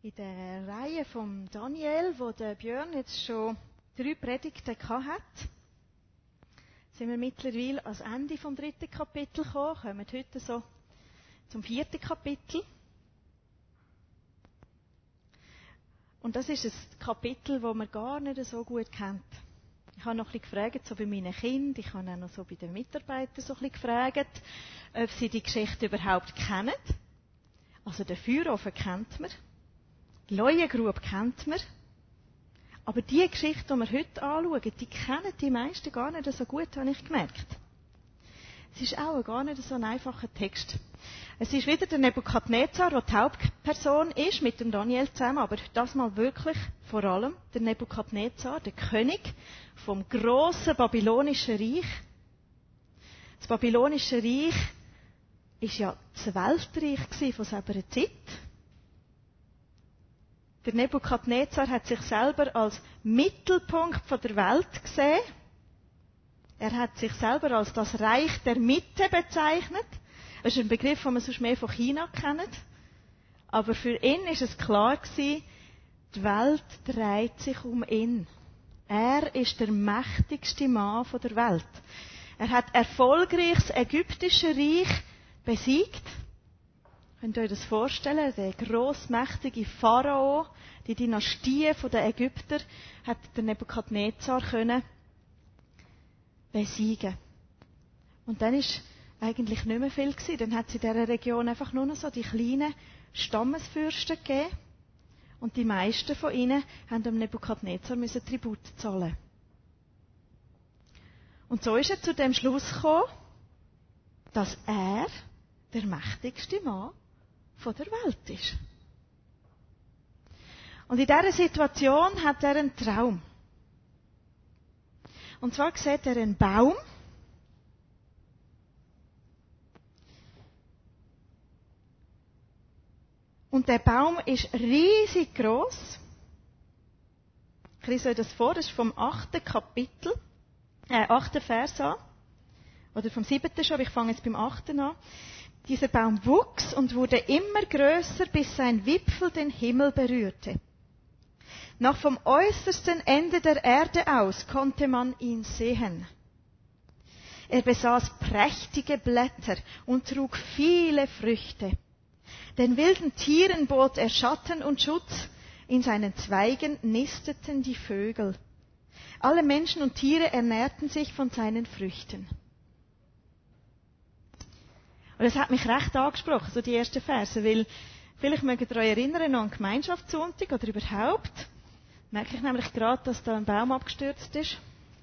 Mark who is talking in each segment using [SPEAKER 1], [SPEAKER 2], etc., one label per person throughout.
[SPEAKER 1] In der Reihe von Daniel, wo der Björn jetzt schon 3 Predigten hat, sind wir mittlerweile ans Ende vom 3. Kapitel gekommen, kommen heute so zum 4. Kapitel. Und das ist ein Kapitel, das man gar nicht so gut kennt. Ich habe noch ein bisschen gefragt, so bei meinen Kindern, ich habe auch noch so bei den Mitarbeitern so ein bisschen gefragt, ob sie die Geschichte überhaupt kennen. Also den Feuerofen kennt man, die Leuengrube kennt man, aber die Geschichte, die wir heute anschauen, die kennen die meisten gar nicht so gut, habe ich gemerkt. Es ist auch gar nicht so ein einfacher Text. Es ist wieder der Nebukadnezar, der die Hauptperson ist, mit dem Daniel zusammen, aber das mal wirklich vor allem der Nebukadnezar, der König vom grossen babylonischen Reich. Das babylonische Reich war ja das Weltreich von selber Zeit. Der Nebukadnezar hat sich selber als Mittelpunkt der Welt gesehen. Er hat sich selber als das Reich der Mitte bezeichnet. Das ist ein Begriff, den man sonst mehr von China kennt. Aber für ihn ist es klar gewesen, die Welt dreht sich um ihn. Er ist der mächtigste Mann der Welt. Er hat erfolgreich das ägyptische Reich besiegt. Könnt ihr euch das vorstellen? Der grossmächtige Pharao, die Dynastie der Ägypter, hat der Nebukadnezar können besiegen. Und dann ist eigentlich nicht mehr viel gewesen. Dann hat es in dieser Region einfach nur noch so die kleinen Stammesfürsten gegeben. Und die meisten von ihnen haben dem Nebukadnezar Tribut zahlen. Und so ist er zu dem Schluss gekommen, dass er der mächtigste Mann der Welt ist. Und in dieser Situation hat er einen Traum. Und zwar sieht er einen Baum. Und der Baum ist riesig gross. Ich lese euch das vor, das ist vom 8. Kapitel, 8. Vers an. Oder vom 7. schon, aber ich fange jetzt beim 8. an. Dieser Baum wuchs und wurde immer größer, bis sein Wipfel den Himmel berührte. Noch vom äußersten Ende der Erde aus konnte man ihn sehen. Er besaß prächtige Blätter und trug viele Früchte. Den wilden Tieren bot er Schatten und Schutz, in seinen Zweigen nisteten die Vögel. Alle Menschen und Tiere ernährten sich von seinen Früchten. Und das hat mich recht angesprochen, so die ersten Verse, weil vielleicht mögt ihr euch erinnern an den Gemeinschaftssonntag oder überhaupt. Merke ich nämlich gerade, dass da ein Baum abgestürzt ist.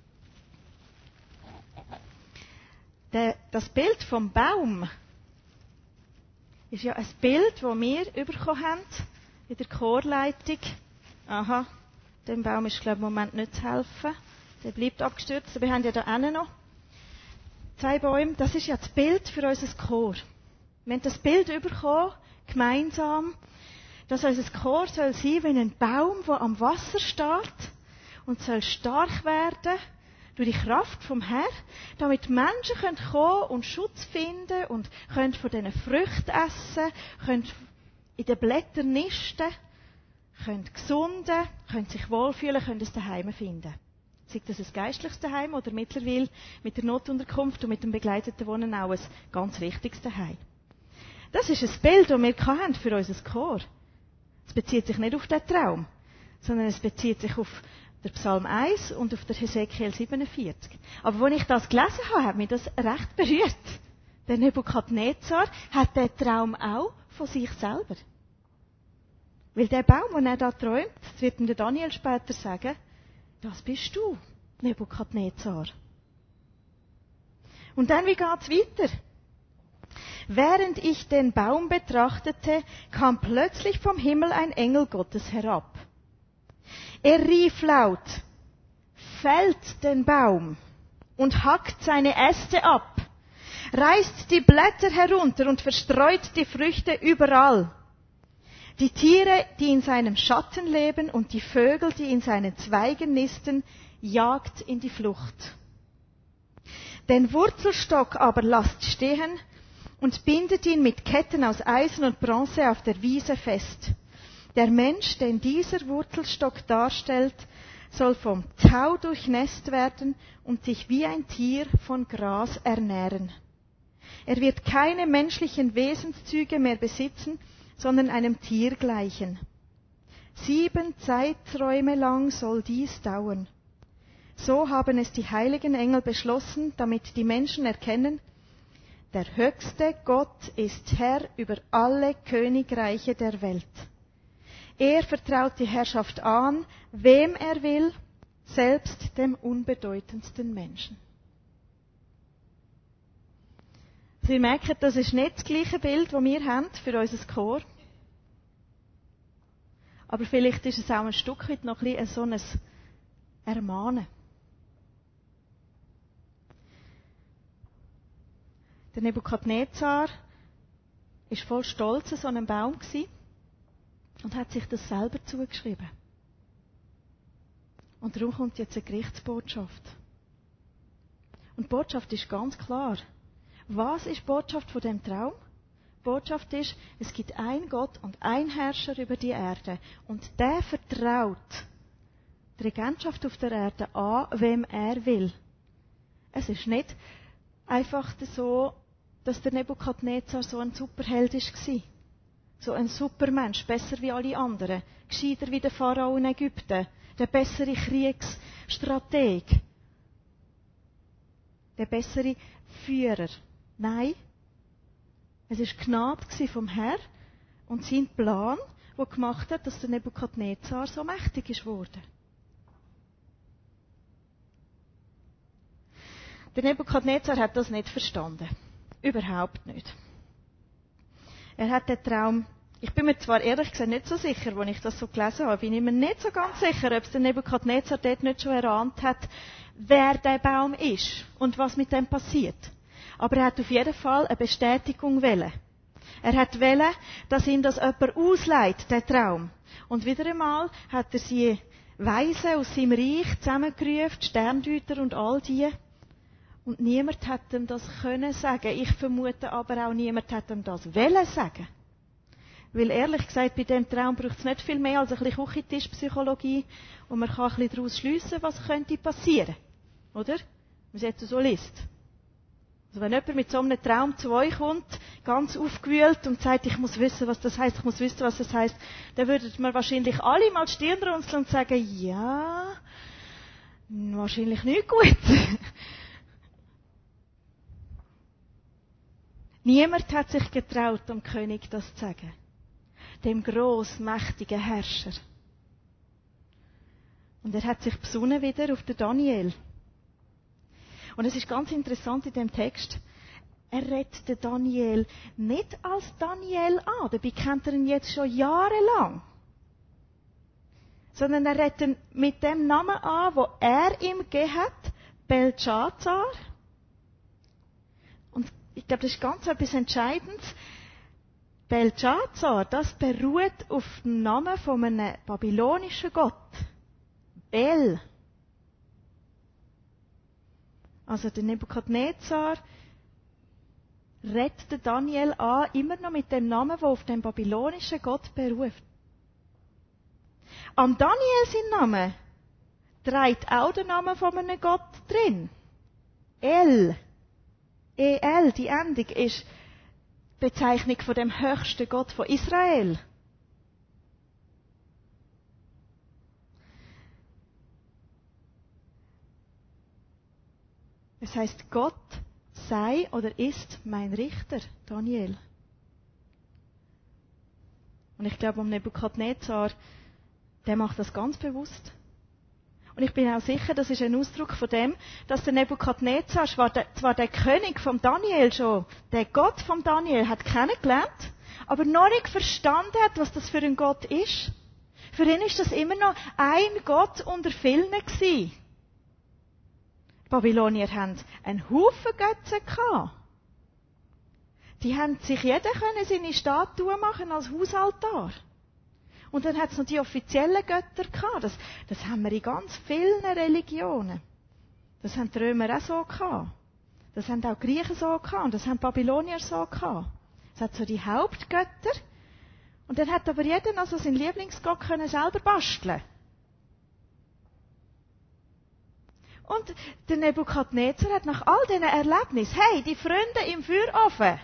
[SPEAKER 1] Das Bild vom Baum ist ja ein Bild, das wir bekommen haben in der Chorleitung. Aha, dem Baum ist, glaube ich, im Moment nicht zu helfen. Der bleibt abgestürzt. Wir haben ja da hinten noch 2 Bäume. Das ist ja das Bild für unser Chor. Wir haben das Bild bekommen, gemeinsam, dass unser Chor soll sein wie ein Baum, der am Wasser steht und soll stark werden durch die Kraft vom Herrn, damit Menschen kommen können und Schutz finden und können von diesen Früchten essen, können in den Blättern nisten, können gesunden, können sich wohlfühlen, können es daheim finden. Sei das ein geistliches Daheim oder mittlerweile mit der Notunterkunft und mit dem begleiteten Wohnen auch ein ganz richtiges Daheim. Das ist ein Bild, das wir haben für unser Chor. Es bezieht sich nicht auf den Traum, sondern es bezieht sich auf den Psalm 1 und auf den Hesekiel 47. Aber als ich das gelesen habe, hat mich das recht berührt. Der Nebukadnezar hat den Traum auch von sich selber. Weil der Baum, den er da träumt, das wird ihm der Daniel später sagen, das bist du, Nebukadnezar. Und dann, wie geht's weiter? Während ich den Baum betrachtete, kam plötzlich vom Himmel ein Engel Gottes herab. Er rief laut, fällt den Baum und hackt seine Äste ab, reißt die Blätter herunter und verstreut die Früchte überall. Die Tiere, die in seinem Schatten leben und die Vögel, die in seinen Zweigen nisten, jagt in die Flucht. Den Wurzelstock aber lasst stehen und bindet ihn mit Ketten aus Eisen und Bronze auf der Wiese fest. Der Mensch, den dieser Wurzelstock darstellt, soll vom Tau durchnässt werden und sich wie ein Tier von Gras ernähren. Er wird keine menschlichen Wesenszüge mehr besitzen, sondern einem Tier gleichen. 7 Zeiträume lang soll dies dauern. So haben es die heiligen Engel beschlossen, damit die Menschen erkennen, der höchste Gott ist Herr über alle Königreiche der Welt. Er vertraut die Herrschaft an, wem er will, selbst dem unbedeutendsten Menschen. Sie merken, das ist nicht das gleiche Bild, das wir haben für unser Chor. Aber vielleicht ist es auch ein Stück weit noch ein so ein Ermahnen. Der Nebukadnezar war voll Stolz an so einem Baum und hat sich das selber zugeschrieben. Und darum kommt jetzt eine Gerichtsbotschaft. Und die Botschaft ist ganz klar. Was ist die Botschaft von dem Traum? Die Botschaft ist, es gibt einen Gott und einen Herrscher über die Erde. Und der vertraut die Regentschaft auf der Erde an, wem er will. Es ist nicht einfach so, dass der Nebukadnezar so ein Superheld war. So ein Supermensch, besser wie alle anderen. Gescheiter wie der Pharao in Ägypten. Der bessere Kriegsstrateg. Der bessere Führer. Nein. Es war Gnade vom Herrn und sein Plan, der gemacht hat, dass der Nebukadnezar so mächtig ist worden. Der Nebukadnezar hat das nicht verstanden. Überhaupt nicht. Er hat den Traum, ich bin mir zwar ehrlich gesagt nicht so sicher, als ich das so gelesen habe, bin ich mir nicht so ganz sicher, ob es der Nebukadnezar dort nicht schon erahnt hat, wer der Baum ist und was mit dem passiert. Aber er hat auf jeden Fall eine Bestätigung wollen. Er hat wollen, dass ihm das jemand ausleiht, der Traum. Und wieder einmal hat er sie Weisen aus seinem Reich zusammengerufen, Sterndeuter und all die. Und niemand hat ihm das können sagen. Ich vermute aber auch, niemand hat ihm das wollen sagen. Weil ehrlich gesagt, bei diesem Traum braucht es nicht viel mehr als ein bisschen Küchentischpsychologie und man kann ein bisschen daraus schliessen, was könnte passieren. Oder? Wenn man es jetzt so liest. Also wenn jemand mit so einem Traum zu euch kommt, ganz aufgewühlt und sagt, ich muss wissen, was das heisst, ich muss wissen, was das heisst, dann würden wir wahrscheinlich alle mal die Stirn runzeln und sagen, ja, wahrscheinlich nicht gut. Niemand hat sich getraut, dem König das zu sagen. Dem grossmächtigen Herrscher. Und er hat sich besonnen wieder auf den Daniel. Und es ist ganz interessant in dem Text, er redet den Daniel nicht als Daniel an, dabei kennt er ihn jetzt schon jahrelang. Sondern er redet ihn mit dem Namen an, wo er ihm gegeben hat, Beltschazar. Und ich glaube, das ist ganz etwas Entscheidendes. Beltschazar, das beruht auf dem Namen von einem babylonischen Gott. Bel. Also der Nebukadnezar redet den Daniel an, immer noch mit dem Namen, der auf den babylonischen Gott beruft. Am Daniel sein Name trägt auch der Name von einem Gott drin. El. El, die Endung, ist die Bezeichnung von dem höchsten Gott von Israel. Es heißt, Gott sei oder ist mein Richter, Daniel. Und ich glaube, Nebukadnezar, der macht das ganz bewusst. Und ich bin auch sicher, das ist ein Ausdruck von dem, dass der Nebukadnezar zwar der König vom Daniel schon, der Gott vom Daniel hat kennengelernt, aber noch nicht verstanden hat, was das für ein Gott ist. Für ihn ist das immer noch ein Gott unter vielen gewesen. Die Babylonier hatten einen Haufen Götzen gehabt. Die haben sich jeder seine Statue machen als Hausaltar. Und dann hat es noch die offiziellen Götter gehabt. Das haben wir in ganz vielen Religionen. Das haben die Römer auch so gehabt. Das haben auch die Griechen so gehabt. Und das haben die Babylonier so gehabt. Es hat so die Hauptgötter. Und dann hat aber jeder noch so seinen Lieblingsgott können selber basteln. Und der Nebukadnezar hat nach all diesen Erlebnissen, hey, die Freunde im Feuerofen,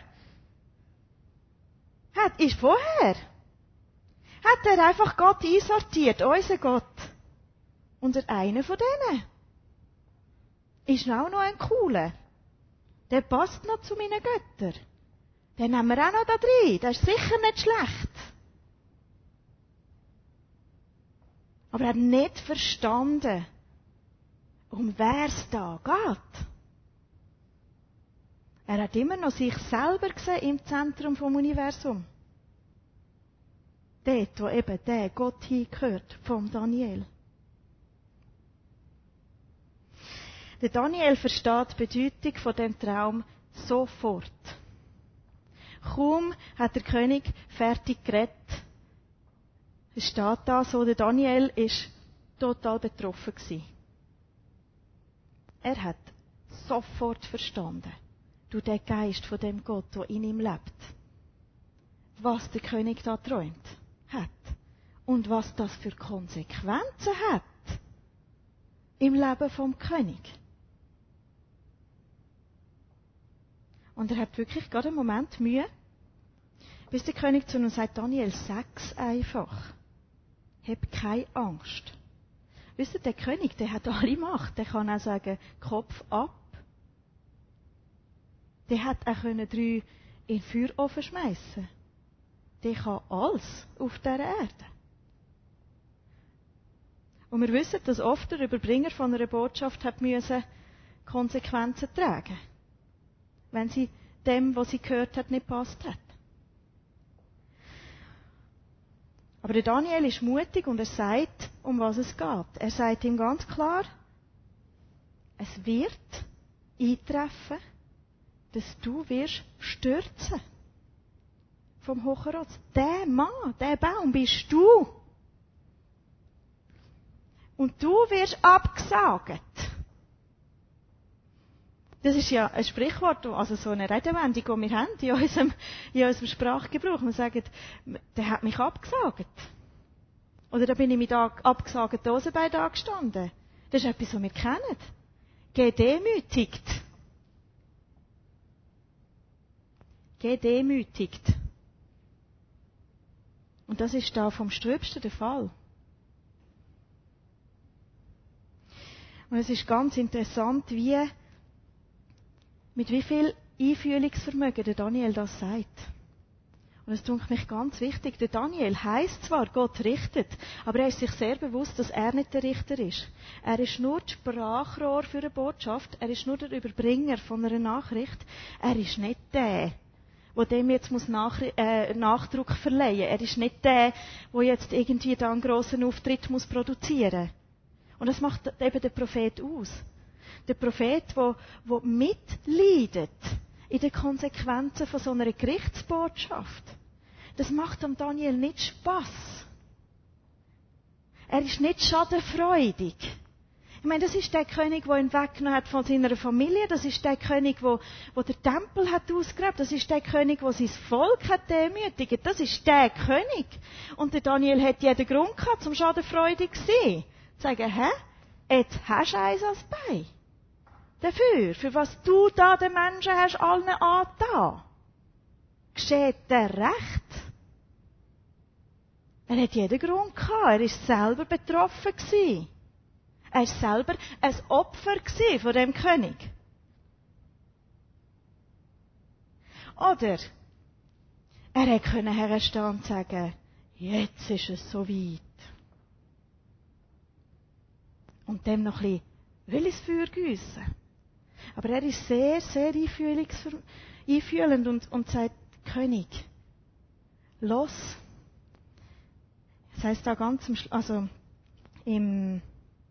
[SPEAKER 1] ist vorher, hat er einfach Gott einsortiert, unser Gott. Und einer von denen ist auch noch ein cooler. Der passt noch zu meinen Göttern. Den nehmen wir auch noch da drin. Der ist sicher nicht schlecht. Aber er hat nicht verstanden, um wer es da geht. Er hat immer noch sich selber gesehen im Zentrum vom Universum. Dort, wo eben der Gott hingehört, vom Daniel. Der Daniel versteht die Bedeutung von dem Traum sofort. Kaum hat der König fertig geredet. Es steht da so, der Daniel ist total betroffen gewesen. Er hat sofort verstanden, du der Geist von dem Gott, der in ihm lebt, was der König da träumt hat und was das für Konsequenzen hat im Leben vom König. Und er hat wirklich gerade einen Moment Mühe, bis der König zu ihm sagt, Daniel, sag's einfach. Hab keine Angst. Wisst ihr, der König, der hat alle Macht. Der kann auch sagen, Kopf ab. Der hat auch 3 in den Feuerofen schmeißen. Der kann alles auf dieser Erde. Und wir wissen, dass oft der Überbringer von einer Botschaft hat müssen Konsequenzen tragen, wenn sie dem, was sie gehört hat, nicht passt hat. Aber der Daniel ist mutig und er sagt, um was es geht. Er sagt ihm ganz klar, es wird eintreffen, dass du wirst stürzen vom Hochross. Der Mann, der Baum bist du. Und du wirst abgesagt. Das ist ja ein Sprichwort, also so eine Redewendung, die wir haben in unserem Sprachgebrauch. Wir sagen, der hat mich abgesagt. Oder da bin ich mit abgesagten Hosenbeinen da gestanden. Das ist etwas, was wir kennen. Gedemütigt. Gedemütigt. Und das ist da vom Ströbsten der Fall. Und es ist ganz interessant, mit wie viel Einfühlungsvermögen der Daniel das sagt. Und es tut mich ganz wichtig. Der Daniel heisst zwar, Gott richtet, aber er ist sich sehr bewusst, dass er nicht der Richter ist. Er ist nur das Sprachrohr für eine Botschaft. Er ist nur der Überbringer von einer Nachricht. Er ist nicht der dem jetzt Nachdruck verleihen muss. Er ist nicht der jetzt irgendwie da einen grossen Auftritt produzieren muss. Und das macht eben der Prophet aus. Der Prophet, der mitleidet in den Konsequenzen von so einer Gerichtsbotschaft. Das macht dem Daniel nicht Spass. Er ist nicht schadenfreudig. Ich meine, das ist der König, der ihn weggenommen hat von seiner Familie. Das ist der König, der den Tempel hat ausgegraben. Das ist der König, der sein Volk hat demütigt. Das ist der König. Und der Daniel hat jeden Grund gehabt, zum schadenfreudig zu sein. Zu sagen, jetzt hast du eins als Bein. Dafür, für was du da den Menschen hast allen angetan. Geschieht der Recht? Er hat jeden Grund gehabt. Er ist selber betroffen gewesen. Er ist selber ein Opfer gewesen von dem König. Oder er hätte herstehen und sagen, jetzt ist es so weit. Und dem noch ein bisschen Öl ins Feuer giessen. Aber er ist sehr, sehr einfühlend und sagt, König, los. Das heisst da ganz im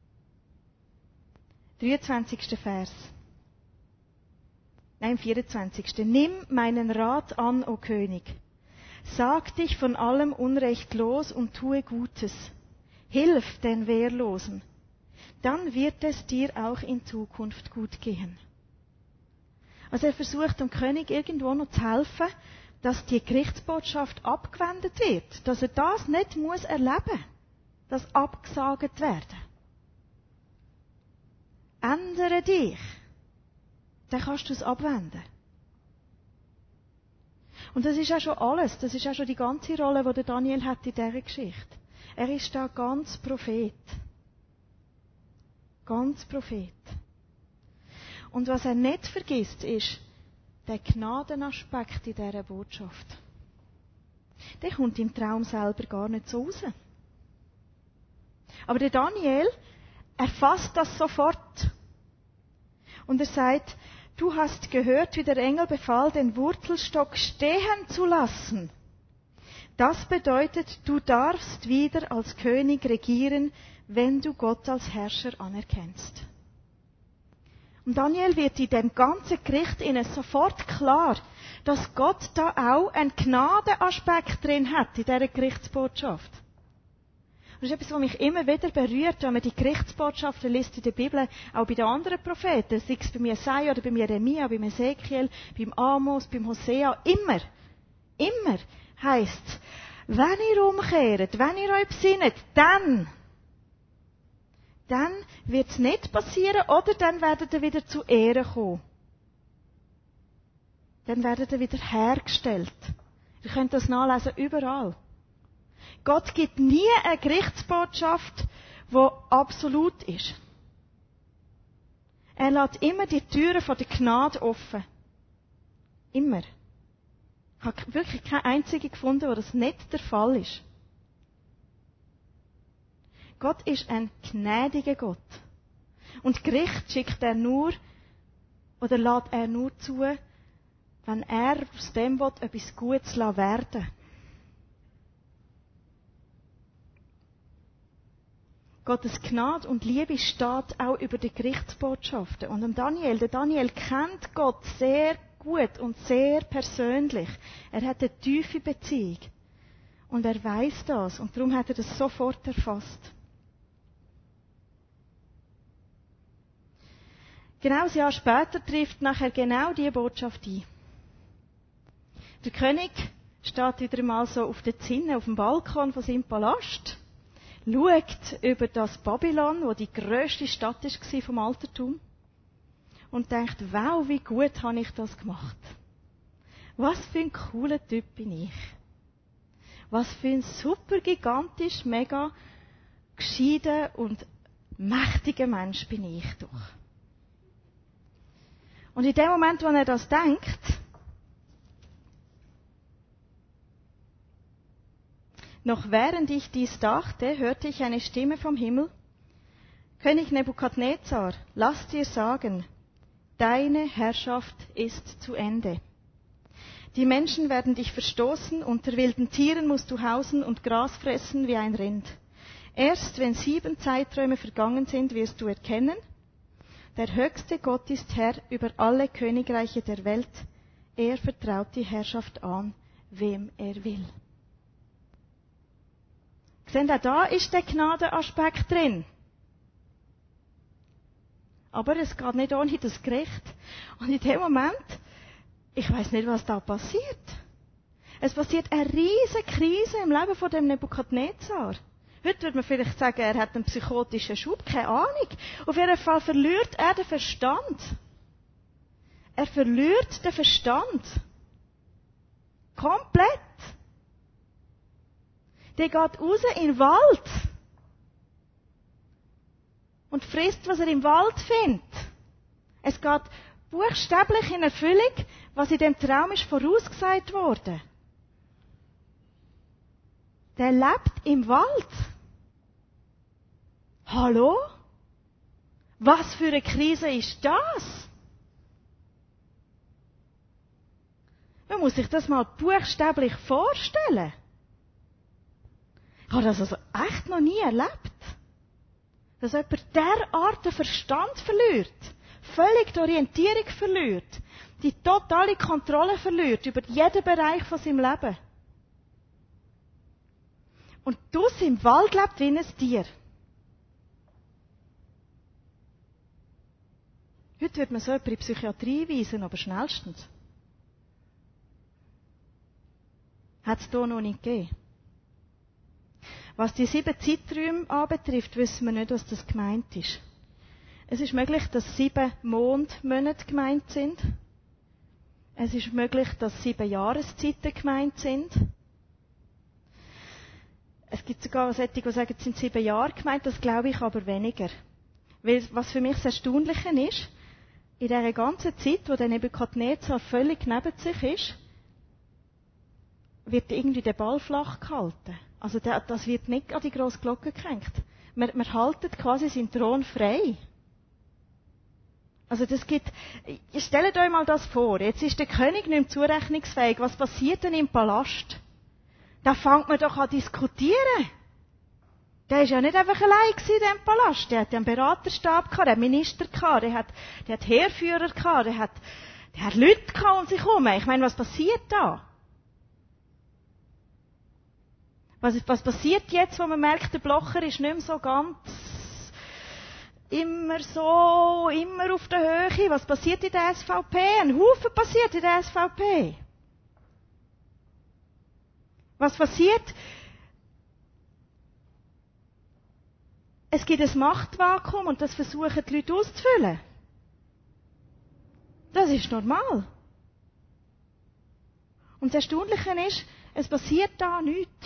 [SPEAKER 1] 23. Vers. Nein, im 24. Nimm meinen Rat an, o König. Sag dich von allem Unrecht los und tue Gutes. Hilf den Wehrlosen. Dann wird es dir auch in Zukunft gut gehen. Also er versucht dem König irgendwo noch zu helfen, dass die Gerichtsbotschaft abgewendet wird, dass er das nicht muss erleben, das abgesagt werden. Ändere dich, dann kannst du es abwenden. Und das ist auch schon alles, das ist auch schon die ganze Rolle, die der Daniel hat in dieser Geschichte. Er ist da ganz Prophet. Ganz Prophet. Und was er nicht vergisst, ist der Gnadenaspekt in dieser Botschaft. Der kommt im Traum selber gar nicht so raus. Aber der Daniel erfasst das sofort. Und er sagt, du hast gehört, wie der Engel befahl, den Wurzelstock stehen zu lassen. Das bedeutet, du darfst wieder als König regieren, wenn du Gott als Herrscher anerkennst. Und Daniel wird in dem ganzen Gericht ihnen sofort klar, dass Gott da auch einen Gnadenaspekt drin hat in dieser Gerichtsbotschaft. Das ist etwas, was mich immer wieder berührt, wenn man die Gerichtsbotschaften liest in der Bibel, auch bei den anderen Propheten, sei es beim Jesaja oder beim Jeremia, beim Ezekiel, beim Amos, beim Hosea, immer heisst, wenn ihr umkehrt, wenn ihr euch besinnt, dann wird es nicht passieren, oder dann werdet ihr wieder zu Ehre kommen. Dann werdet ihr wieder hergestellt. Ihr könnt das nachlesen überall. Gott gibt nie eine Gerichtsbotschaft, die absolut ist. Er lässt immer die Türen von der Gnade offen. Immer. Ich habe wirklich keine einzige gefunden, wo das nicht der Fall ist. Gott ist ein gnädiger Gott. Und Gericht schickt er nur, oder lässt er nur zu, wenn er aus dem will, etwas Gutes werden lässt. Gottes Gnade und Liebe steht auch über die Gerichtsbotschaften. Und der Daniel kennt Gott sehr gut und sehr persönlich. Er hat eine tiefe Beziehung. Und er weiß das. Und darum hat er das sofort erfasst. Genau ein Jahr später trifft nachher genau diese Botschaft ein. Der König steht wieder einmal so auf der Zinne, auf dem Balkon von seinem Palast, schaut über das Babylon, wo die grösste Stadt war vom Altertum, und denkt, wow, wie gut habe ich das gemacht. Was für ein cooler Typ bin ich. Was für ein super, gigantisch, mega gescheiter und mächtiger Mensch bin ich doch. Und in dem Moment, wo er das denkt, noch während ich dies dachte, hörte ich eine Stimme vom Himmel. König Nebukadnezar, lass dir sagen, deine Herrschaft ist zu Ende. Die Menschen werden dich verstoßen, unter wilden Tieren musst du hausen und Gras fressen wie ein Rind. Erst wenn 7 Zeiträume vergangen sind, wirst du erkennen, der höchste Gott ist Herr über alle Königreiche der Welt. Er vertraut die Herrschaft an, wem er will. Seht ihr, da ist der Gnadenaspekt drin. Aber es geht nicht ohne das Gericht. Und in dem Moment, ich weiß nicht, was da passiert. Es passiert eine riesige Krise im Leben von dem Nebukadnezar. Heute würde man vielleicht sagen, er hat einen psychotischen Schub, keine Ahnung. Auf jeden Fall verliert er den Verstand. Er verliert den Verstand. Komplett. Der geht raus in den Wald. Und frisst, was er im Wald findet. Es geht buchstäblich in Erfüllung, was in dem Traum ist vorausgesagt worden. Der lebt im Wald. Hallo? Was für eine Krise ist das? Man muss sich das mal buchstäblich vorstellen. Ich habe das also echt noch nie erlebt. Dass jemand derart den Verstand verliert, völlig die Orientierung verliert, die totale Kontrolle verliert über jeden Bereich von seinem Leben. Und draussen im Wald lebt wie ein Tier. Heute wird man so jemanden in die Psychiatrie weisen, aber schnellstens. hat es hier noch nicht gegeben. Was die 7 Zeiträume anbetrifft, wissen wir nicht, was das gemeint ist. Es ist möglich, dass 7 Mondmonate gemeint sind. Es ist möglich, dass 7 Jahreszeiten gemeint sind. Es gibt sogar solche, die sagen, es sind 7 Jahre gemeint, das glaube ich aber weniger. Weil, was für mich das Erstaunliche ist, in dieser ganzen Zeit, wo der Nebukadnezar völlig neben sich ist, wird irgendwie der Ball flach gehalten. Also das wird nicht an die grosse Glocke gehängt. Man haltet quasi seinen Thron frei. Also stellt euch mal das vor, jetzt ist der König nicht mehr zurechnungsfähig. Was passiert denn im Palast? Da fängt man doch an zu diskutieren. Der ist ja nicht einfach allein in diesem Palast. Der hat einen Beraterstab gehabt, der hat Minister gehabt, der hat Heerführer gehabt, der hat Leute gehabt um sich herum. Ich meine, was passiert da? Was passiert jetzt, wo man merkt, der Blocher ist nicht mehr so ganz immer auf der Höhe? Was passiert in der SVP? Ein Haufen passiert in der SVP. Was passiert? Es gibt ein Machtvakuum und das versuchen die Leute auszufüllen. Das ist normal. Und das Erstaunliche ist, es passiert da nichts.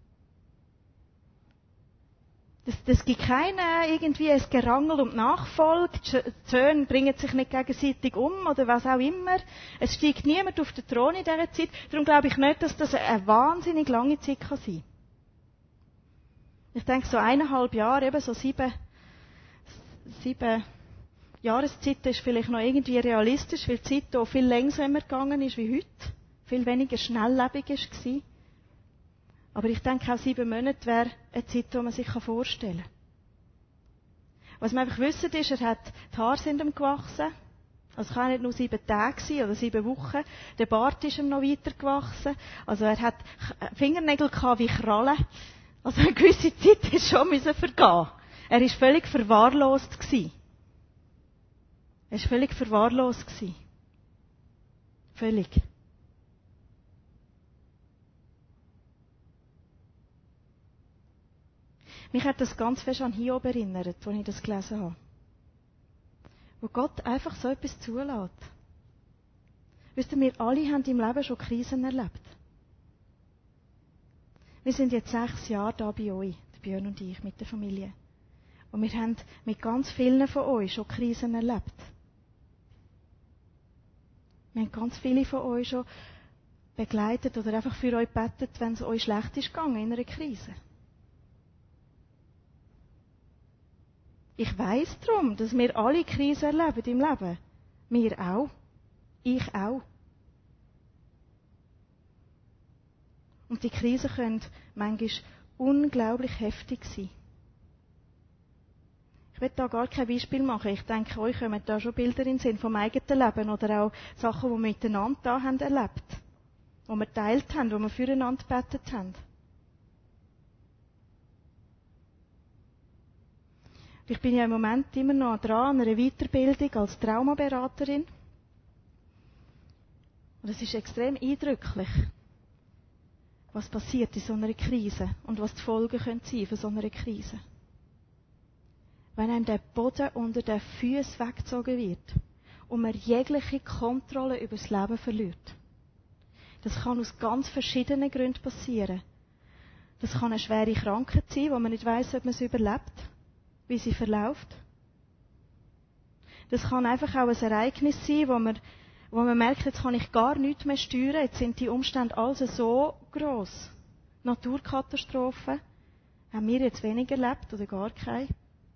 [SPEAKER 1] Das gibt irgendwie ein Gerangel um die Nachfolge. Die Söhne bringen sich nicht gegenseitig um oder was auch immer. Es steigt niemand auf den Thron in dieser Zeit. Darum glaube ich nicht, dass das eine wahnsinnig lange Zeit sein kann. Ich denke, so 1,5 Jahre, eben so 7 Jahreszeiten ist vielleicht noch irgendwie realistisch, weil die Zeit hier viel langsamer gegangen ist wie heute. Viel weniger schnelllebig war. Aber ich denke, auch 7 Monate wäre eine Zeit, die man sich vorstellen kann. Was wir einfach wissen, ist, die Haare sind ihm gewachsen. Also es kann nicht nur 7 Tage sein oder 7 Wochen. Der Bart ist ihm noch weiter gewachsen. Also er hat Fingernägel gehabt wie Krallen. Also eine gewisse Zeit ist schon vergehen. Er war völlig verwahrlost. Er war völlig verwahrlost. Völlig. Mich hat das ganz fest an Hiob erinnert, als ich das gelesen habe. Wo Gott einfach so etwas zulässt. Wisst ihr, wir alle haben im Leben schon Krisen erlebt. Wir sind jetzt 6 Jahre da bei euch, Björn und ich, mit der Familie. Und wir haben mit ganz vielen von euch schon Krisen erlebt. Wir haben ganz viele von euch schon begleitet oder einfach für euch gebetet, wenn es euch schlecht ist gegangen in einer Krise. Ich weiss darum, dass wir alle Krisen erleben im Leben. Wir auch. Ich auch. Und die Krisen können manchmal unglaublich heftig sein. Ich will da gar kein Beispiel machen. Ich denke, euch kommen da schon Bilder in den Sinn vom eigenen Leben oder auch Sachen, die wir miteinander da haben erlebt. Die wir geteilt haben, die wir füreinander gebetet haben. Ich bin ja im Moment immer noch dran an einer Weiterbildung als Traumaberaterin. Und es ist extrem eindrücklich, was passiert in so einer Krise und was die Folgen können sein von so einer Krise. Wenn einem der Boden unter den Füßen weggezogen wird und man jegliche Kontrolle über das Leben verliert. Das kann aus ganz verschiedenen Gründen passieren. Das kann eine schwere Krankheit sein, wo man nicht weiss, ob man es überlebt, wie sie verläuft. Das kann einfach auch ein Ereignis sein, wo man merkt, jetzt kann ich gar nichts mehr steuern, jetzt sind die Umstände also so gross. Naturkatastrophen haben wir jetzt weniger erlebt oder gar keine.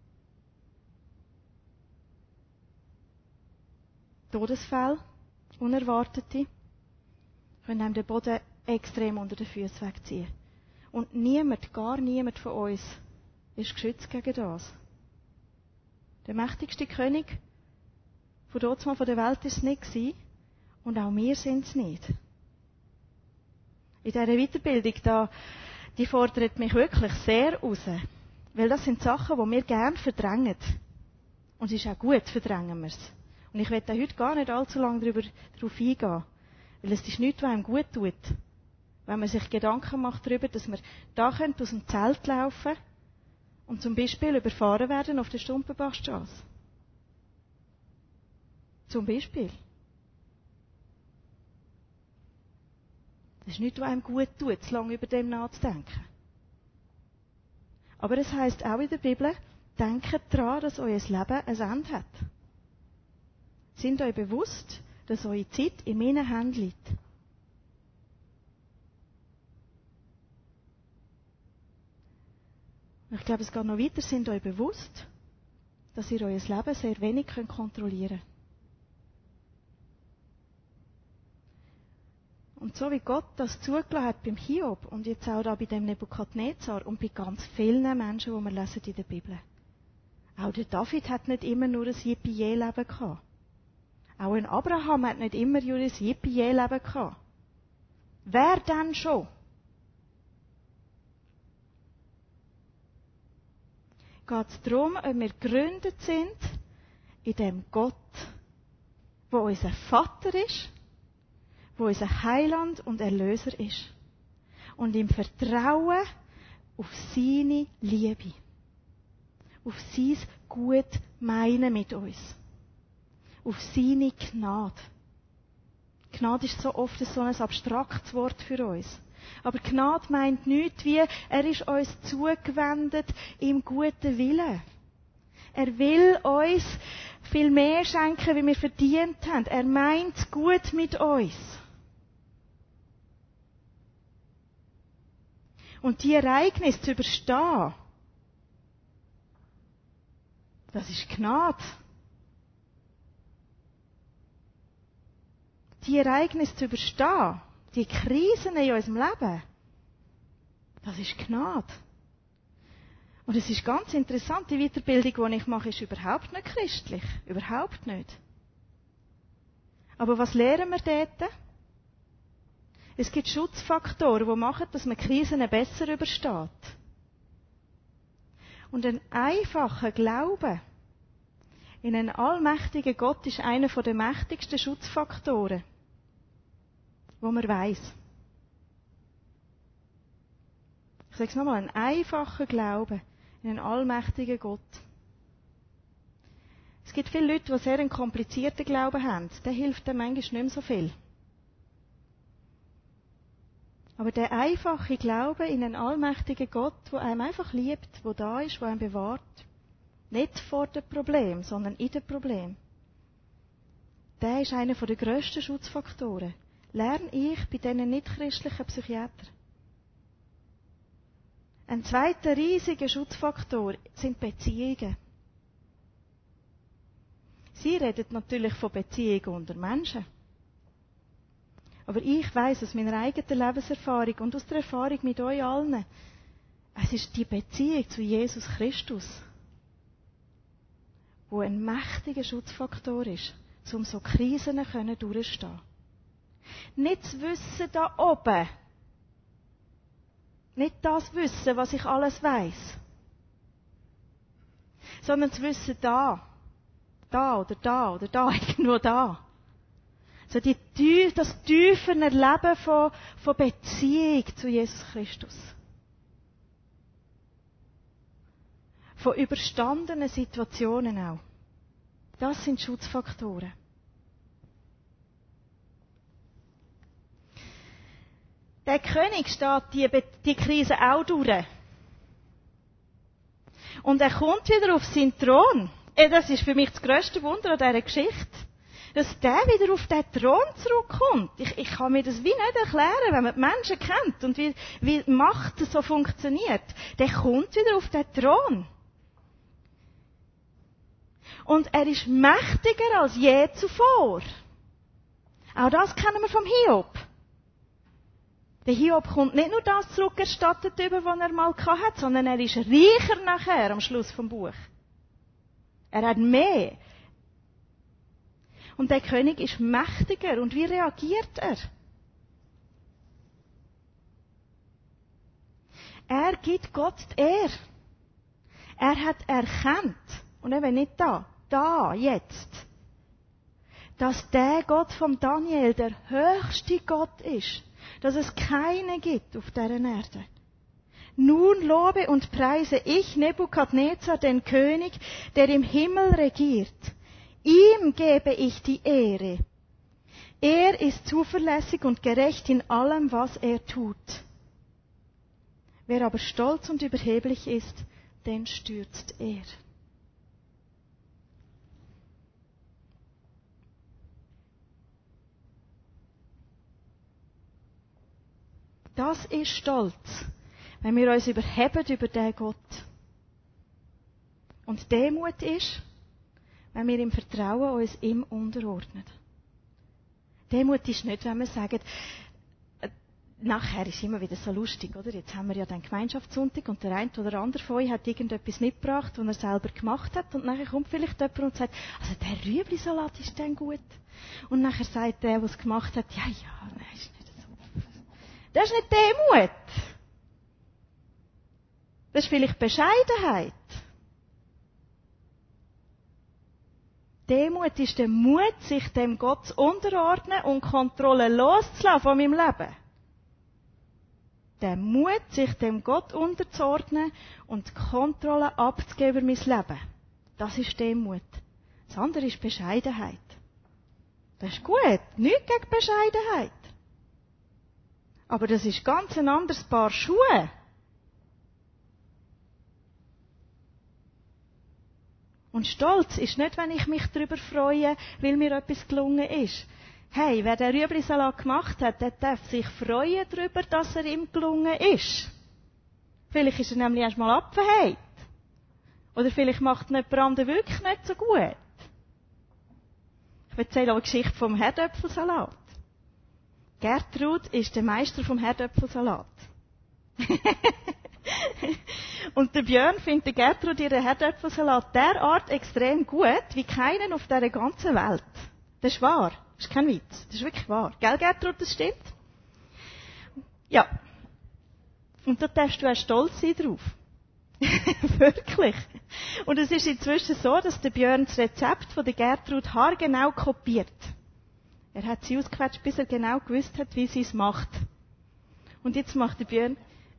[SPEAKER 1] Todesfälle, unerwartete, können einem den Boden extrem unter den Füßen wegziehen. Und gar niemand von uns ist geschützt gegen das. Der mächtigste König von dort mal von der Welt war es nicht und auch wir sind es nicht. In dieser Weiterbildung, die fordert mich wirklich sehr raus. Weil das sind Sachen, die wir gerne verdrängen. Und es ist auch gut, verdrängen wir es. Und ich werde heute gar nicht allzu lange darauf eingehen. Weil es ist nichts, was einem gut tut. Wenn man sich Gedanken macht darüber, dass man da aus dem Zelt laufen und zum Beispiel überfahren werden auf der Stumpenbachstrasse. Zum Beispiel. Das ist nichts, was einem gut tut, zu lange über dem nachzudenken. Aber es heisst auch in der Bibel, denkt daran, dass euer Leben ein Ende hat. Seid euch bewusst, dass eure Zeit in meinen Händen liegt. Ich glaube, es geht noch weiter. Seid euch bewusst, dass ihr euer Leben sehr wenig kontrollieren könnt. Und so wie Gott das zugelassen hat beim Hiob und jetzt auch da bei dem Nebukadnezar und bei ganz vielen Menschen, die wir lesen in der Bibel. Auch der David hat nicht immer nur ein Yippie-Leben gehabt. Auch ein Abraham hat nicht immer nur ein Yippie-Leben gehabt. Wer denn schon? Geht es darum, ob wir gegründet sind in dem Gott, der unser Vater ist, wo unser Heiland und Erlöser ist. Und im Vertrauen auf seine Liebe. Auf sein Gutmeinen mit uns. Auf seine Gnade. Gnade ist so oft so ein abstraktes Wort für uns. Aber Gnade meint nichts wie, er ist uns zugewendet im guten Willen. Er will uns viel mehr schenken, wie wir verdient haben. Er meint gut mit uns. Und die Ereignisse zu überstehen, das ist Gnade. Die Ereignisse zu überstehen, die Krisen in unserem Leben, das ist Gnade. Und es ist ganz interessant, die Weiterbildung, die ich mache, ist überhaupt nicht christlich. Überhaupt nicht. Aber was lernen wir dort? Es gibt Schutzfaktoren, die machen, dass man Krisen besser übersteht. Und ein einfacher Glaube in einen allmächtigen Gott ist einer der mächtigsten Schutzfaktoren, wo man weiss. Ich sage es nochmal, ein einfacher Glaube in einen allmächtigen Gott. Es gibt viele Leute, die sehr einen komplizierten Glauben haben. Der hilft dann manchmal nicht mehr so viel. Aber der einfache Glaube in einen allmächtigen Gott, der einem einfach liebt, der da ist, der einen bewahrt, nicht vor dem Problem, sondern in dem Problem, der ist einer der grössten Schutzfaktoren. Lerne ich bei diesen nicht-christlichen Psychiatern. Ein zweiter riesiger Schutzfaktor sind Beziehungen. Sie reden natürlich von Beziehungen unter Menschen. Aber ich weiss aus meiner eigenen Lebenserfahrung und aus der Erfahrung mit euch allen, es ist die Beziehung zu Jesus Christus, wo ein mächtiger Schutzfaktor ist, um so Krisen durchzustehen. Nicht das Wissen da oben, nicht das Wissen, was ich alles weiss, sondern das Wissen da oder da oder da, irgendwo da. So das tiefe Erleben von Beziehung zu Jesus Christus. Von überstandenen Situationen auch. Das sind Schutzfaktoren. Der König steht die Krise auch durch. Und er kommt wieder auf seinen Thron. Das ist für mich das grösste Wunder an dieser Geschichte. Dass der wieder auf den Thron zurückkommt. Ich kann mir das wie nicht erklären, wenn man die Menschen kennt und wie Macht so funktioniert. Der kommt wieder auf den Thron. Und er ist mächtiger als je zuvor. Auch das kennen wir vom Hiob. Der Hiob kommt nicht nur das zurückerstattet über, was er mal hatte, sondern er ist reicher nachher am Schluss vom Buch. Er hat mehr. Und der König ist mächtiger. Und wie reagiert er? Er gibt Gott die Ehre. Er hat erkannt, und eben nicht da, jetzt, dass der Gott vom Daniel der höchste Gott ist. dass es keine gibt auf dieser Erde. Nun lobe und preise ich Nebukadnezar, den König, der im Himmel regiert. Ihm gebe ich die Ehre. Er ist zuverlässig und gerecht in allem, was er tut. Wer aber stolz und überheblich ist, den stürzt er. Das ist Stolz, wenn wir uns überheben über den Gott. Und Demut ist, wenn wir im Vertrauen uns ihm unterordnen. Demut ist nicht, wenn wir sagen, nachher ist immer wieder so lustig, oder? Jetzt haben wir ja den Gemeinschaftssonntag und der eine oder andere von euch hat irgendetwas mitgebracht, was er selber gemacht hat und nachher kommt vielleicht jemand und sagt, also der Rüebli-Salat ist dann gut. Und nachher sagt der, der es gemacht hat, ja, nein, ist nicht so. Das ist nicht Demut. Das ist vielleicht Bescheidenheit. Demut ist der Mut, sich dem Gott zu unterordnen und Kontrolle loszulassen von meinem Leben. Der Mut, sich dem Gott unterzuordnen und die Kontrolle abzugeben über mein Leben. Das ist Demut. Das andere ist Bescheidenheit. Das ist gut. Nichts gegen Bescheidenheit. Aber das ist ganz ein anderes Paar Schuhe. Und Stolz ist nicht, wenn ich mich darüber freue, weil mir etwas gelungen ist. Hey, wer den Rüebli-Salat gemacht hat, der darf sich freuen darüber, dass er ihm gelungen ist. Vielleicht ist er nämlich erst mal abverheilt. Oder vielleicht macht ihn jemand anderes wirklich nicht so gut. Ich erzähle auch eine Geschichte vom Herdöpfelsalat. Gertrud ist der Meister vom Herdöpfelsalat. Und der Björn findet der Gertrud ihren Herdöpfelsalat derart extrem gut, wie keinen auf dieser ganzen Welt. Das ist wahr. Das ist kein Witz. Das ist wirklich wahr. Gell, Gertrud, das stimmt? Ja. Und da darfst du auch stolz sein drauf. Wirklich. Und es ist inzwischen so, dass der Björn das Rezept von der Gertrud haargenau kopiert. Er hat sie ausgequetscht, bis er genau gewusst hat, wie sie es macht. Und jetzt macht der Björn...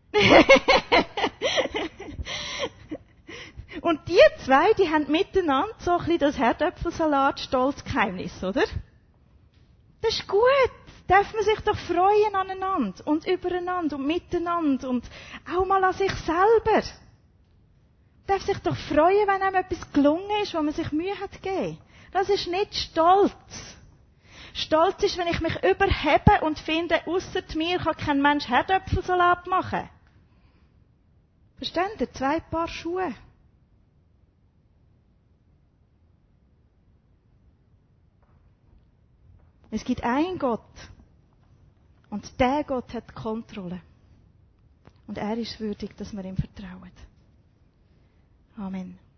[SPEAKER 1] Und die zwei, die haben miteinander so ein bisschen das Herdöpfelsalat-Stolzgeheimnis, oder? Das ist gut. Darf man sich doch freuen aneinander und übereinander und miteinander und auch mal an sich selber. Darf sich doch freuen, wenn einem etwas gelungen ist, wo man sich Mühe hat gegeben. Das ist nicht Stolz. Stolz ist, wenn ich mich überhebe und finde, ausser mir kann kein Mensch Herdöpfelsalat machen. Versteht ihr? 2 Paar Schuhe. Es gibt einen Gott. Und der Gott hat Kontrolle. Und er ist würdig, dass wir ihm vertrauen. Amen.